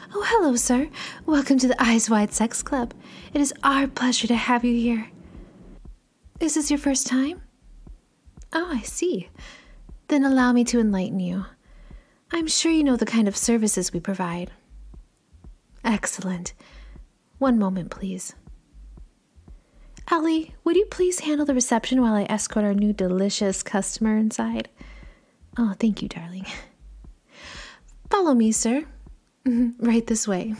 Oh, hello, sir. Welcome to the Eyes Wide Sex Club. It is our pleasure to have you here. Is this your first time? Oh, I see. Then allow me to enlighten you. I'm sure you know the kind of services we provide. Excellent. One moment, please. Allie, would you please handle the reception while I escort our new delicious customer inside? Oh, thank you, darling. Follow me, sir. Right this way.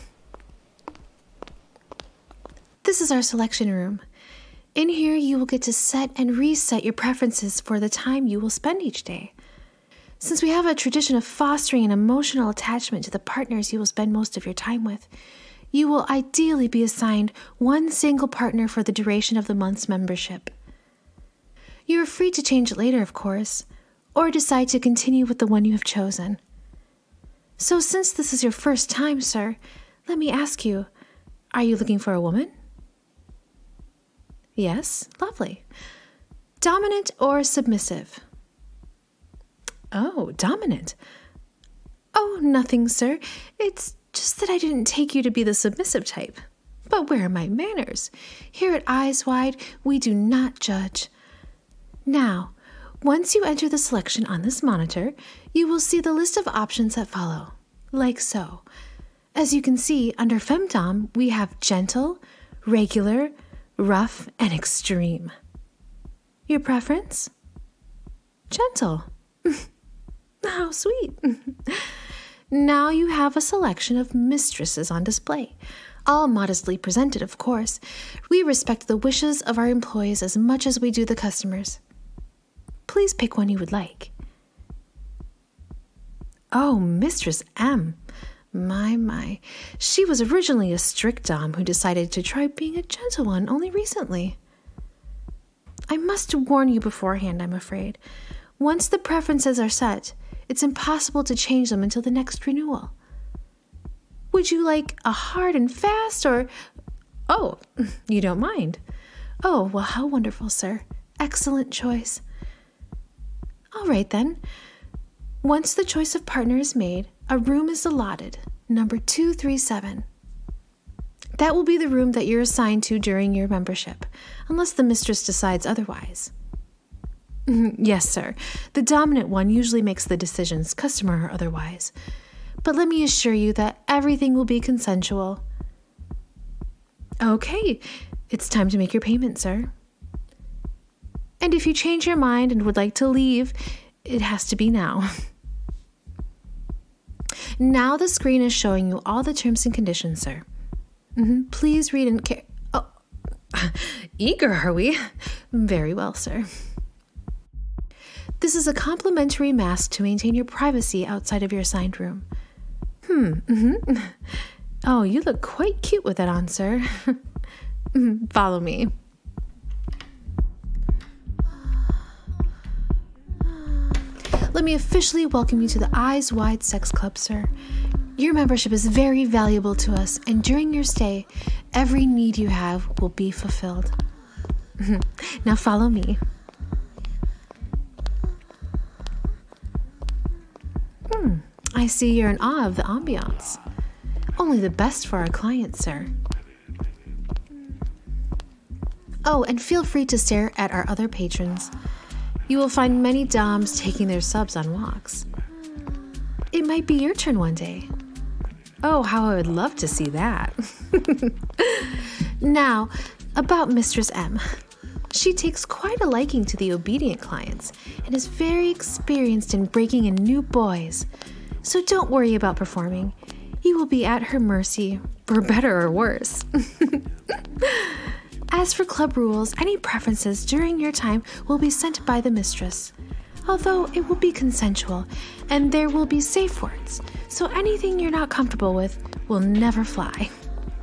This is our selection room. In here, you will get to set and reset your preferences for the time you will spend each day. Since we have a tradition of fostering an emotional attachment to the partners you will spend most of your time with, you will ideally be assigned one single partner for the duration of the month's membership. You are free to change it later, of course, or decide to continue with the one you have chosen. So since this is your first time, sir, let me ask you, are you looking for a woman? Yes, lovely. Dominant or submissive? Oh, dominant. Oh, nothing, sir. It's just that I didn't take you to be the submissive type. But where are my manners? Here at Eyes Wide, we do not judge. Now, once you enter the selection on this monitor, you will see the list of options that follow, like so. As you can see, under Femdom, we have gentle, regular, rough, and extreme. Your preference? Gentle. How sweet. Now you have a selection of mistresses on display, all modestly presented, of course. We respect the wishes of our employees as much as we do the customers. Please pick one you would like. Oh, Mistress M. My. She was originally a strict dom who decided to try being a gentle one only recently. I must warn you beforehand, I'm afraid. Once the preferences are set, it's impossible to change them until the next renewal. Would you like a hard and fast or... Oh, you don't mind. Oh, well, how wonderful, sir. Excellent choice. All right, then. Once the choice of partner is made, a room is allotted, number 237. That will be the room that you're assigned to during your membership, unless the mistress decides otherwise. Yes, sir. The dominant one usually makes the decisions, customer or otherwise. But let me assure you that everything will be consensual. Okay, it's time to make your payment, sir. And if you change your mind and would like to leave, it has to be now. Now the screen is showing you all the terms and conditions, sir. Please read and care. Oh, eager, are we? Very well, sir. This is a complimentary mask to maintain your privacy outside of your assigned room. Oh, you look quite cute with that on, sir. Follow me. Let me officially welcome you to the Eyes Wide Sex Club, sir. Your membership is very valuable to us, and during your stay, every need you have will be fulfilled. Now follow me. I see you're in awe of the ambiance. Only the best for our clients, sir. Oh, and feel free to stare at our other patrons. You will find many doms taking their subs on walks. It might be your turn one day. Oh, how I would love to see that. Now, about Mistress M. She takes quite a liking to the obedient clients and is very experienced in breaking in new boys. So don't worry about performing. You will be at her mercy, for better or worse. As for club rules, any preferences during your time will be sent by the mistress, although it will be consensual, and there will be safe words, so anything you're not comfortable with will never fly.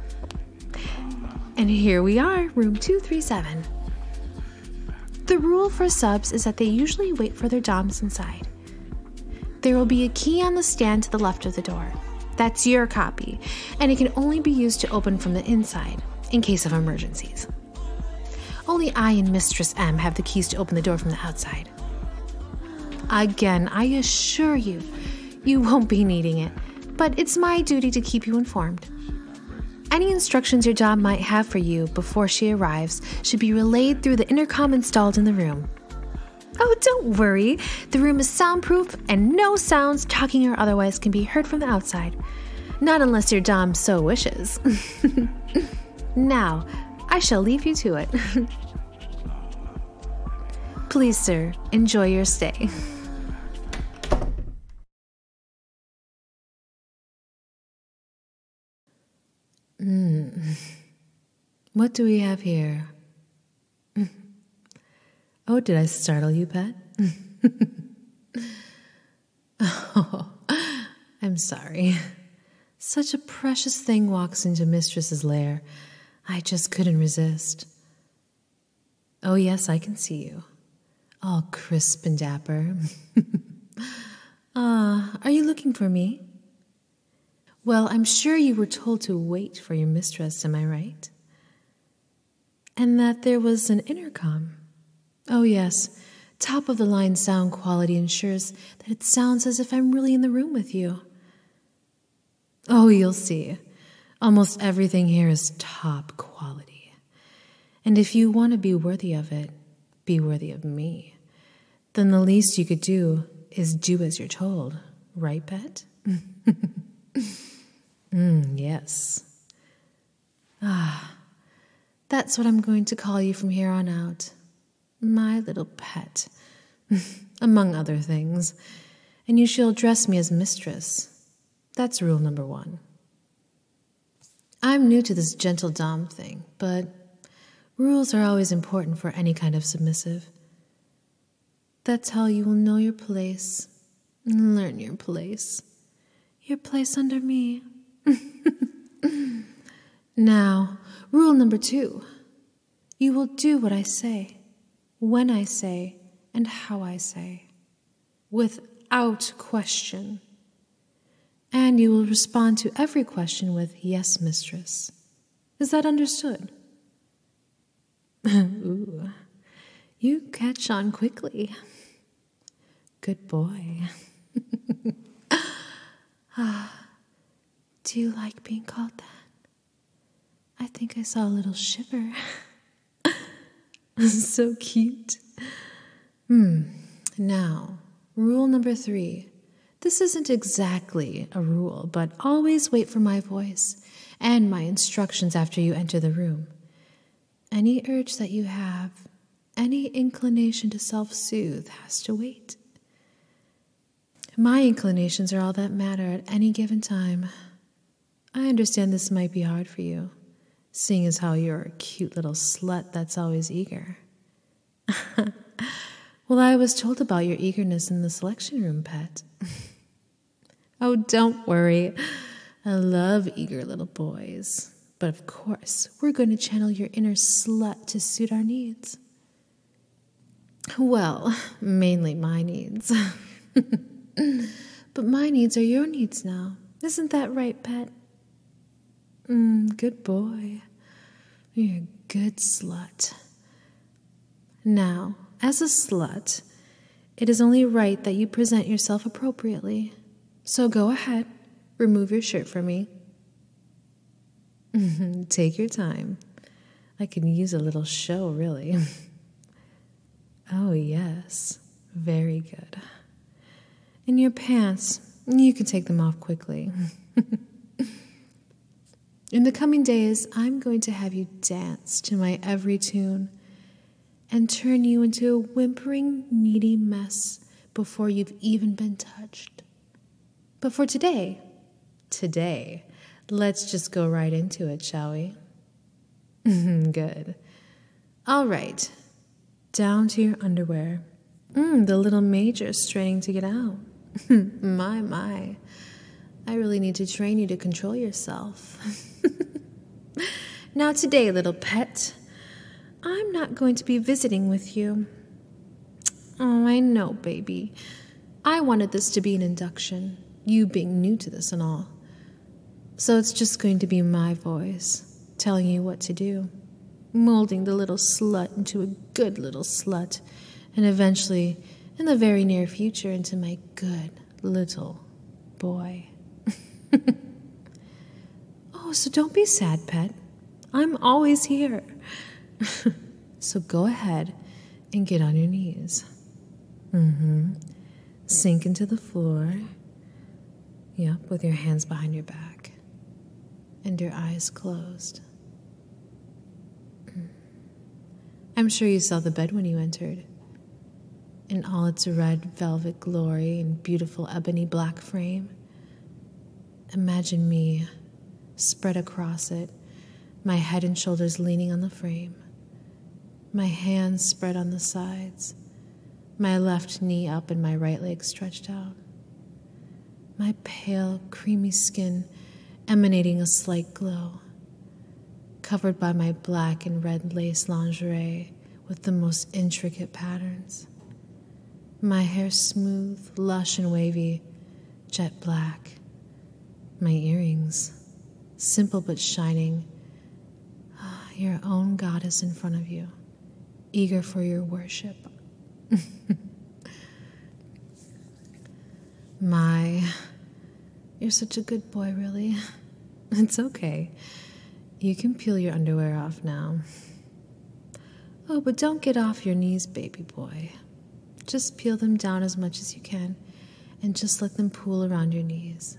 And here we are, room 237. The rule for subs is that they usually wait for their doms inside. There will be a key on the stand to the left of the door. That's your copy, and it can only be used to open from the inside, in case of emergencies. Only I and Mistress M have the keys to open the door from the outside. Again, I assure you, you won't be needing it. but it's my duty to keep you informed. Any instructions your dom might have for you before she arrives should be relayed through the intercom installed in the room. Oh, don't worry. The room is soundproof and no sounds, talking or otherwise, can be heard from the outside. Not unless your dom so wishes. Now, I shall leave you to it. Please, sir, enjoy your stay. What do we have here? Oh, did I startle you, pet? Oh, I'm sorry. Such a precious thing walks into Mistress's lair. I just couldn't resist. Oh, yes, I can see you. All crisp and dapper. Are you looking for me? Well, I'm sure you were told to wait for your mistress, am I right? And that there was an intercom. Oh, yes. Top-of-the-line sound quality ensures that it sounds as if I'm really in the room with you. Oh, you'll see. Almost everything here is top quality. And if you want to be worthy of it, be worthy of me, then the least you could do is do as you're told. Right, pet? Yes. That's what I'm going to call you from here on out. My little pet, among other things. And you shall address me as mistress. That's rule number 1. I'm new to this gentle dom thing, but rules are always important for any kind of submissive. That's how you will know your place, learn your place under me. Now, rule number 2. You will do what I say, when I say, and how I say, without question. And you will respond to every question with, yes, mistress. Is that understood? Ooh, you catch on quickly. Good boy. Do you like being called that? I think I saw a little shiver. So cute. Now, rule number 3. This isn't exactly a rule, but always wait for my voice and my instructions after you enter the room. Any urge that you have, any inclination to self-soothe has to wait. My inclinations are all that matter at any given time. I understand this might be hard for you, seeing as how you're a cute little slut that's always eager. Well, I was told about your eagerness in the selection room, pet. Oh, don't worry. I love eager little boys. But of course, we're going to channel your inner slut to suit our needs. Well, mainly my needs. But my needs are your needs now. Isn't that right, pet? Good boy. You're a good slut. Now, as a slut, it is only right that you present yourself appropriately. So go ahead, remove your shirt for me. Take your time. I can use a little show, really. Oh, yes. Very good. And your pants, you can take them off quickly. In the coming days, I'm going to have you dance to my every tune and turn you into a whimpering, needy mess before you've even been touched. But for today, let's just go right into it, shall we? Good. All right. Down to your underwear. The little major's straining to get out. My. I really need to train you to control yourself. Now today, little pet, I'm not going to be visiting with you. Oh, I know, baby. I wanted this to be an induction, you being new to this and all. So it's just going to be my voice telling you what to do, molding the little slut into a good little slut, and eventually, in the very near future, into my good little boy. Oh, so don't be sad, pet. I'm always here. So go ahead and get on your knees. Sink into the floor. Yep, with your hands behind your back and your eyes closed. I'm sure you saw the bed when you entered. In all its red velvet glory and beautiful ebony black frame. Imagine me spread across it, my head and shoulders leaning on the frame, my hands spread on the sides, my left knee up and my right leg stretched out, my pale, creamy skin emanating a slight glow, covered by my black and red lace lingerie with the most intricate patterns, my hair smooth, lush and wavy, jet black, my earrings, simple but shining, your own goddess in front of you, eager for your worship. You're such a good boy, really. It's okay. You can peel your underwear off now. Oh, but don't get off your knees, baby boy. Just peel them down as much as you can, and just let them pool around your knees.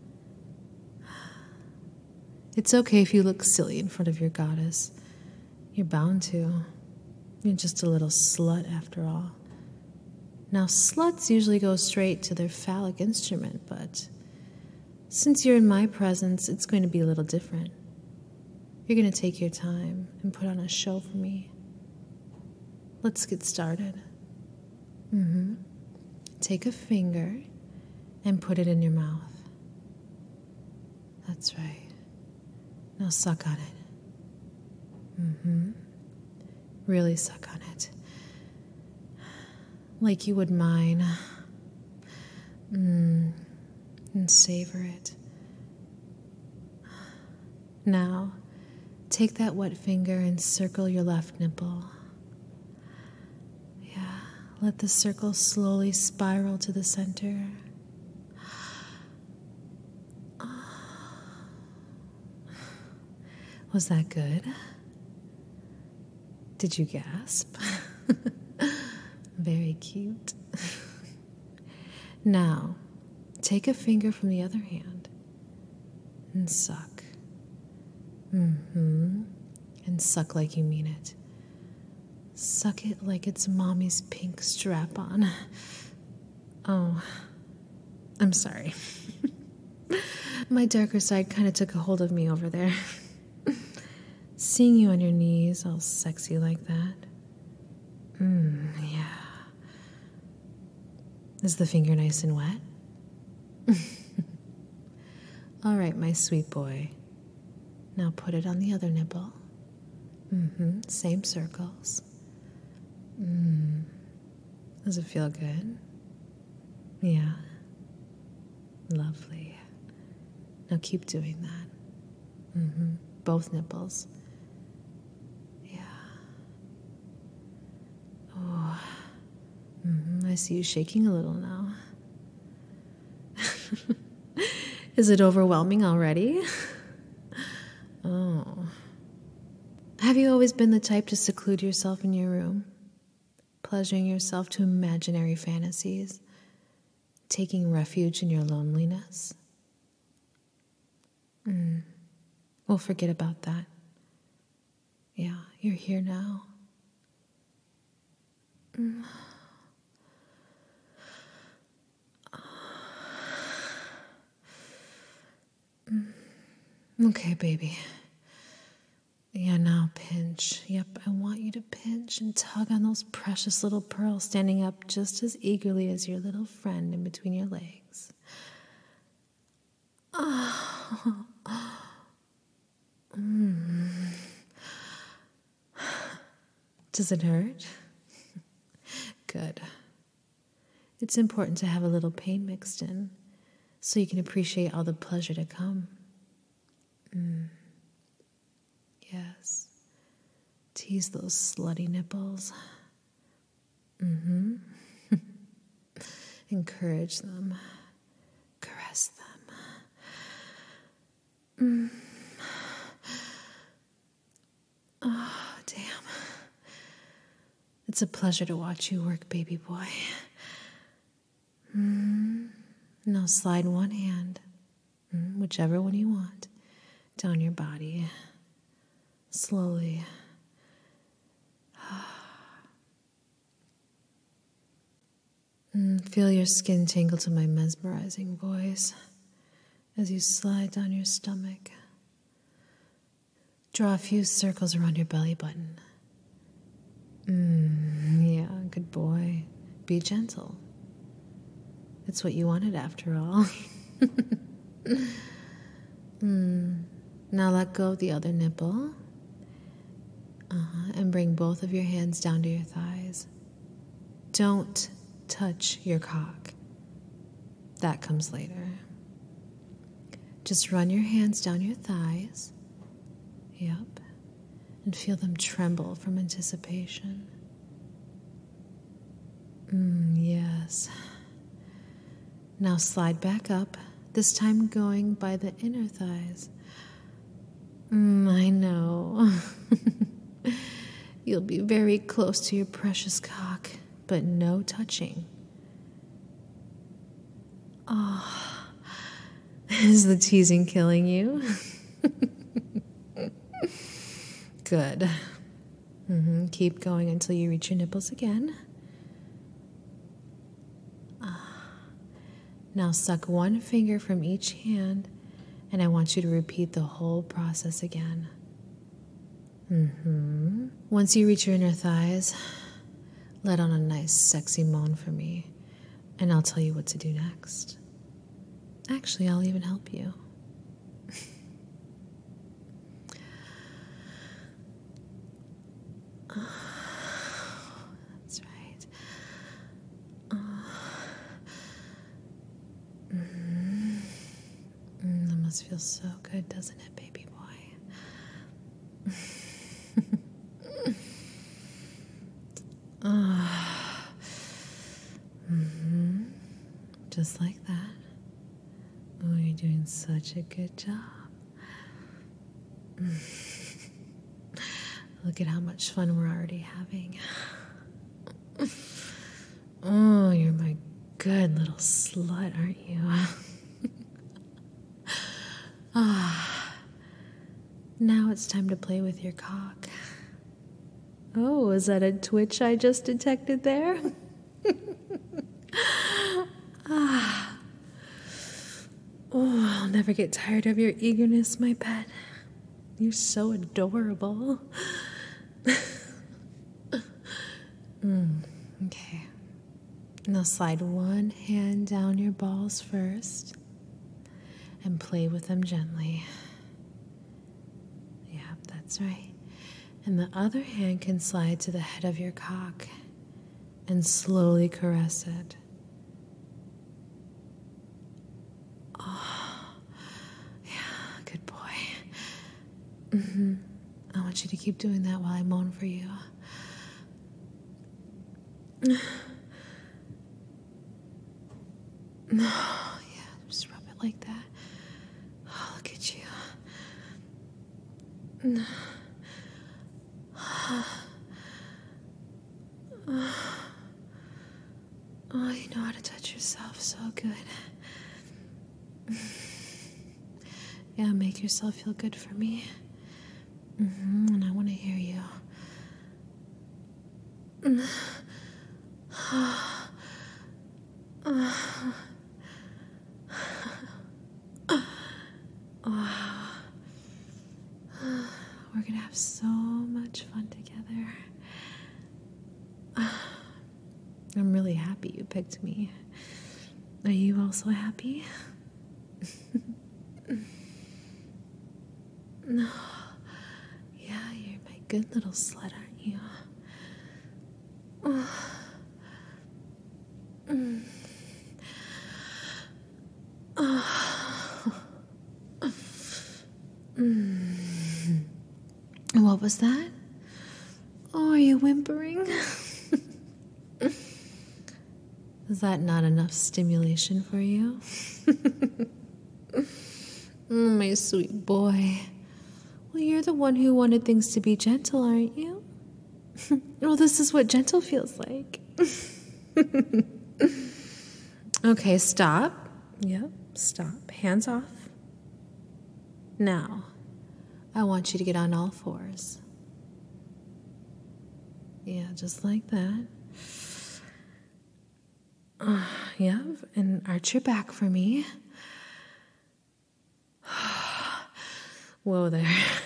It's okay if you look silly in front of your goddess. You're bound to. You're just a little slut after all. Now, sluts usually go straight to their phallic instrument, but since you're in my presence, it's going to be a little different. You're going to take your time and put on a show for me. Let's get started. Take a finger and put it in your mouth. That's right. Now suck on it. Really suck on it. Like you would mine. And savor it. Now, take that wet finger and circle your left nipple. Yeah, let the circle slowly spiral to the center. Was that good? Did you gasp? Very cute. Now, take a finger from the other hand and suck. And suck like you mean it. Suck it like it's mommy's pink strap-on. Oh, I'm sorry. My darker side kind of took a hold of me over there. Seeing you on your knees all sexy like that. Yeah. Is the finger nice and wet? All right, my sweet boy. Now put it on the other nipple. Same circles. Does it feel good? Yeah. Lovely. Now keep doing that. Both nipples. Yeah. Oh. I see you shaking a little now. Is it overwhelming already? Oh. Have you always been the type to seclude yourself in your room, pleasuring yourself to imaginary fantasies, taking refuge in your loneliness? Well, forget about that. Yeah, you're here now. Okay, baby. Yeah, now pinch. Yep, I want you to pinch and tug on those precious little pearls standing up just as eagerly as your little friend in between your legs. Does it hurt? Good. It's important to have a little pain mixed in so you can appreciate all the pleasure to come. Yes. Tease those slutty nipples. Encourage them. Caress them. Oh, damn. It's a pleasure to watch you work, baby boy. Now slide one hand, whichever one you want, down your body. Slowly. Feel your skin tingle to my mesmerizing voice as you slide down your stomach. Draw a few circles around your belly button. Yeah, good boy. Be gentle. It's what you wanted after all. Now let go of the other nipple. And bring both of your hands down to your thighs. Don't touch your cock. That comes later. Just run your hands down your thighs. Yep. And feel them tremble from anticipation. Yes. Now slide back up, this time going by the inner thighs. I know. You'll be very close to your precious cock, but no touching. Oh, is the teasing killing you? Good. Keep going until you reach your nipples again. Now suck one finger from each hand, and I want you to repeat the whole process again. Once you reach your inner thighs, let out a nice sexy moan for me, and I'll tell you what to do next. Actually, I'll even help you. That's right. That must feel so good, doesn't it, baby boy? Just like that. Oh, you're doing such a good job. Look at how much fun we're already having. Oh, you're my good little slut, aren't you? Now it's time to play with your cock. Oh, is that a twitch I just detected there? Oh, I'll never get tired of your eagerness, my pet. You're so adorable. Okay. Now slide one hand down your balls first and play with them gently. Yep, that's right. And the other hand can slide to the head of your cock and slowly caress it. Oh, yeah, good boy. I want you to keep doing that while I moan for you. Yeah, just rub it like that. Oh, look at you. Oh, you know how to touch yourself so good. Yeah, make yourself feel good for me. And I want to hear you. Wow. We're going to have so much fun together. I'm really happy you picked me. Are you also happy? No. Yeah, you're my good little slut, aren't you? What was that? Oh, are you whimpering? Is that not enough stimulation for you? My sweet boy. Well, you're the one who wanted things to be gentle, aren't you? Well, this is what gentle feels like. Okay, stop. Yep, stop. Hands off. Now, I want you to get on all fours. Yeah, just like that. Yeah, and arch your back for me. Whoa there.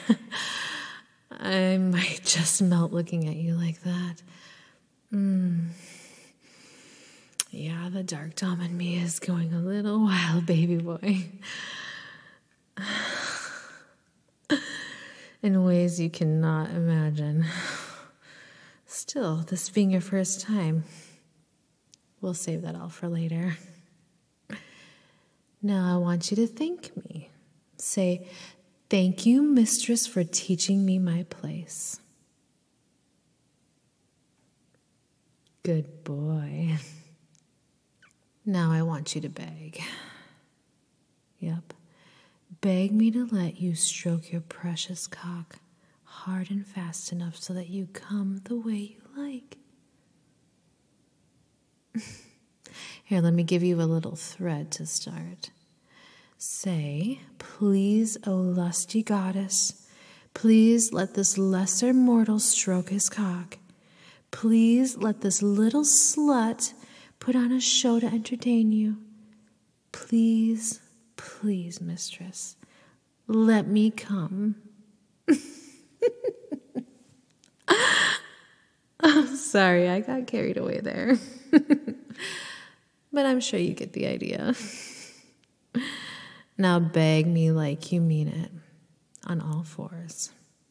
I might just melt looking at you like that. Yeah, the dark dom in me is going a little wild, baby boy. In ways you cannot imagine. Still, this being your first time, we'll save that all for later. Now I want you to thank me. Say, "Thank you, mistress, for teaching me my place." Good boy. Now I want you to beg. Yep. Beg me to let you stroke your precious cock hard and fast enough so that you come the way you like. Here, let me give you a little thread to start. Say, "Please, O lusty goddess, please let this lesser mortal stroke his cock. Please let this little slut put on a show to entertain you. Please, please, mistress, let me come." Oh, sorry, I got carried away there. But I'm sure you get the idea. Now beg me like you mean it, on all fours.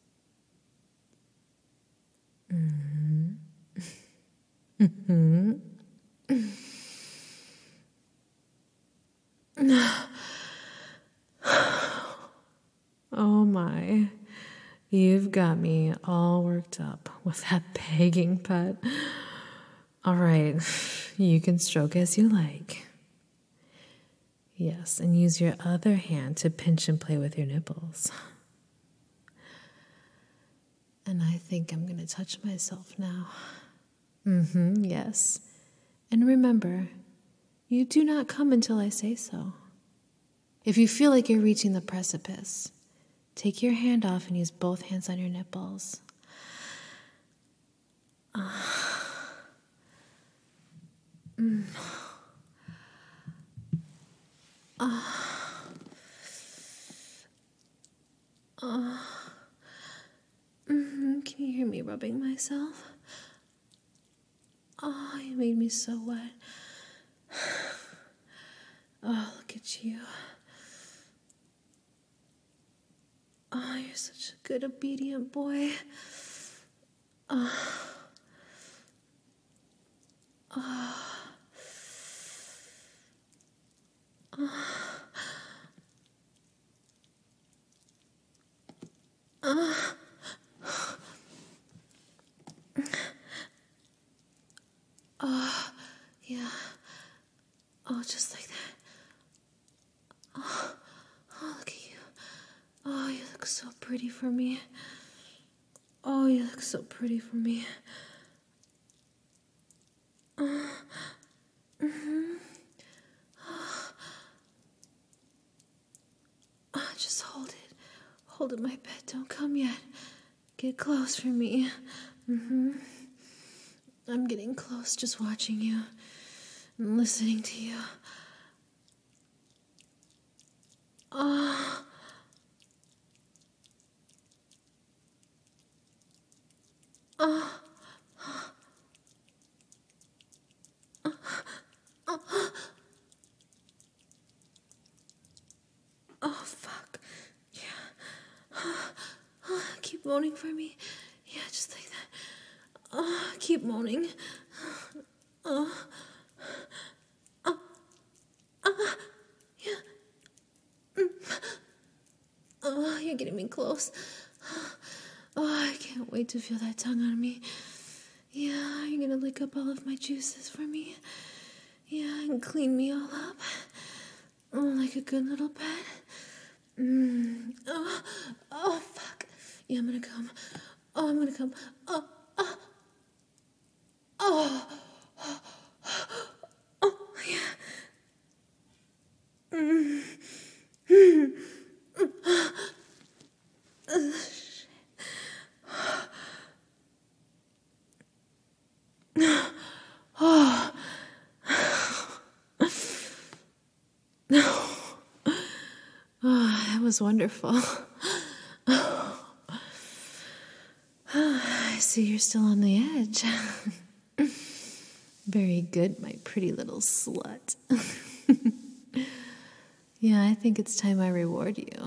Oh my, you've got me all worked up with that begging pet. All right, you can stroke as you like. Yes, and use your other hand to pinch and play with your nipples. And I think I'm going to touch myself now. Yes. And remember, you do not come until I say so. If you feel like you're reaching the precipice, take your hand off and use both hands on your nipples. Can you hear me rubbing myself? Oh, you made me so wet. Oh, look at you. Oh, you're such a good, obedient boy. Yeah. Oh, just like that. Oh, look at you. Oh, you look so pretty for me. Oh, you look so pretty for me. Just hold it. Hold it, my pet. Don't come yet. Get close for me. I'm getting close, just watching you and listening to you. Oh, fuck. Yeah. Keep moaning for me. Yeah, just like that. Keep moaning. Yeah. You're getting me close. Oh, I can't wait to feel that tongue on me. Yeah, you're gonna lick up all of my juices for me. Yeah, and clean me all up. Oh, like a good little pet. Oh, fuck. Yeah, I'm gonna come. Oh, I'm gonna come. Oh, yeah. Oh, that was wonderful. I see you're still on the edge. Very good, my pretty little slut. Yeah, I think it's time I reward you.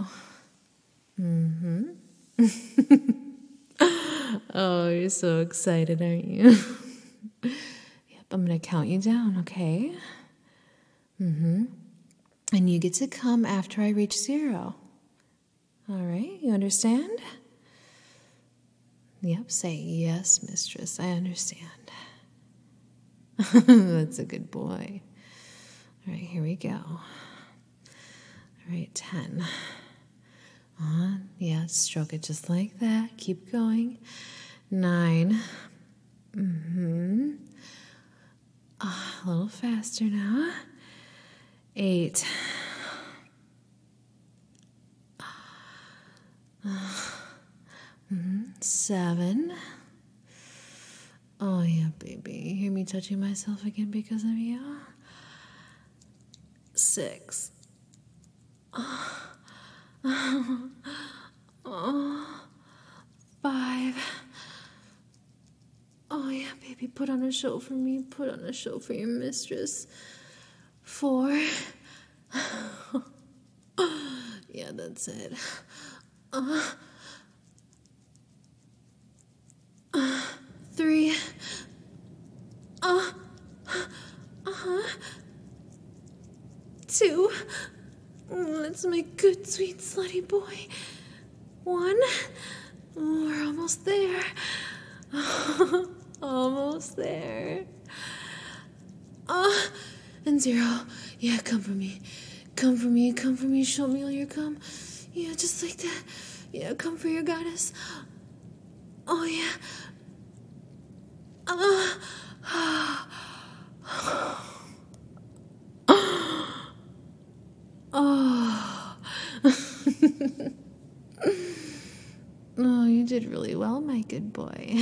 Oh, you're so excited, aren't you? Yep, I'm going to count you down, okay? And you get to come after I reach 0. All right, you understand? Yep, say, yes, mistress, I understand. That's a good boy. All right, here we go. All right, 10. Yeah, stroke it just like that. Keep going. 9. A little faster now. 8. 7. Oh, yeah, baby. You hear me touching myself again because of you? 6. 5. Oh, yeah, baby. Put on a show for me. Put on a show for your mistress. 4. Yeah, that's it. 3. 2. Let's make good, sweet, slutty boy. 1. We're almost there. Almost there. And 0. Yeah, come for me. Come for me. Come for me. Show me all your cum. Yeah, just like that. Yeah, come for your goddess. Oh, yeah. Oh. Oh, you did really well, my good boy.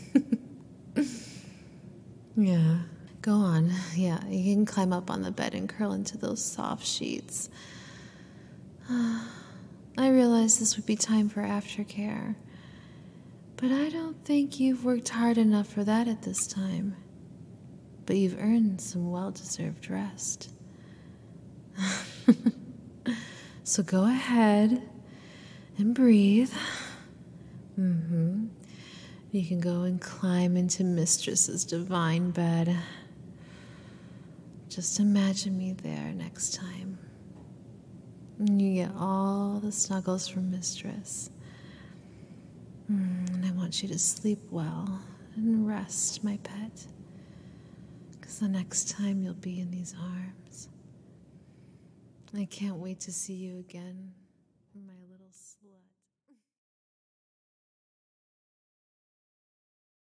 Yeah. Go on. Yeah, you can climb up on the bed and curl into those soft sheets. I realize this would be time for aftercare, but I don't think you've worked hard enough for that at this time. But you've earned some well-deserved rest. So go ahead and breathe. You can go and climb into Mistress's divine bed. Just imagine me there next time. And you get all the snuggles from Mistress. And I want you to sleep well and rest, my pet. Because the next time you'll be in these arms. I can't wait to see you again.